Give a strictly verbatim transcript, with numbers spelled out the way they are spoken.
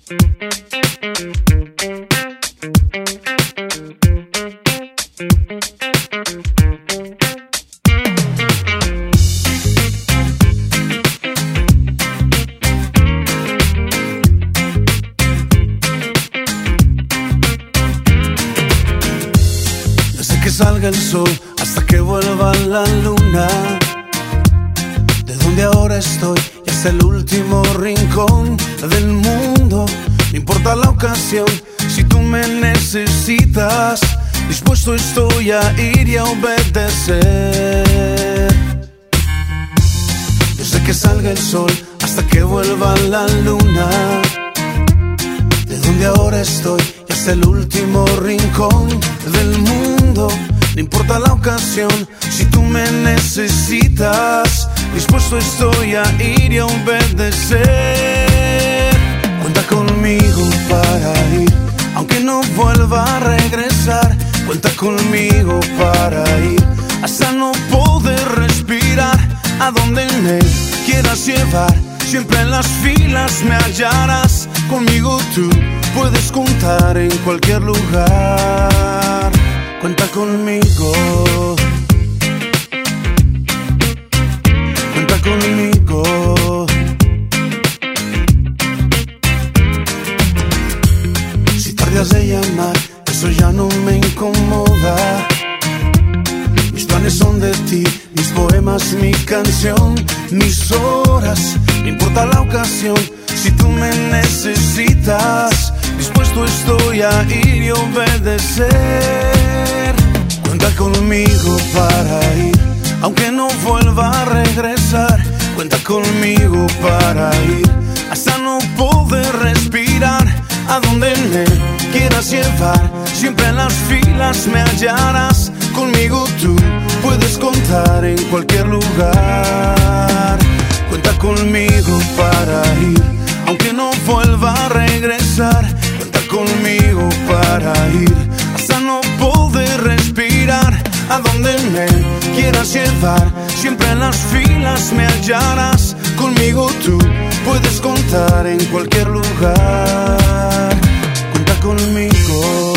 Que salga el sol hasta que vuelva la luna. De donde ahora estoy y hasta el último rincón del mundo. No importa la ocasión, si tú me necesitas, dispuesto estoy a ir y a obedecer. Desde que salga el sol hasta que vuelva la luna. De donde ahora estoy y hasta el último rincón del mundo. No importa la ocasión, si tú me necesitas, dispuesto estoy a ir y a obedecer. Cuenta conmigo para ir, aunque no vuelva a regresar. Cuenta conmigo para ir, hasta no poder respirar. A donde me quieras llevar, siempre en las filas me hallarás. Conmigo tú puedes contar en cualquier lugar. Cuenta conmigo. Cuenta conmigo. Si tardas de llamar, eso ya no me incomoda. Mis planes son de ti, mis poemas, mi canción, mis horas. No importa la ocasión, si tú me necesitas, dispuesto estoy a ir y obedecer. Cuenta conmigo para ir, aunque no vuelva a regresar. Cuenta conmigo para ir, hasta no poder respirar. A donde me quieras llevar, siempre en las filas me hallarás. Conmigo tú puedes contar en cualquier lugar. Cuenta conmigo para ir, aunque no vuelva a regresar. Cuenta conmigo para ir, hasta no poder respirar. A donde me quieras llevar, siempre en las filas me hallarás. Conmigo tú puedes contar en cualquier lugar. Cuenta conmigo.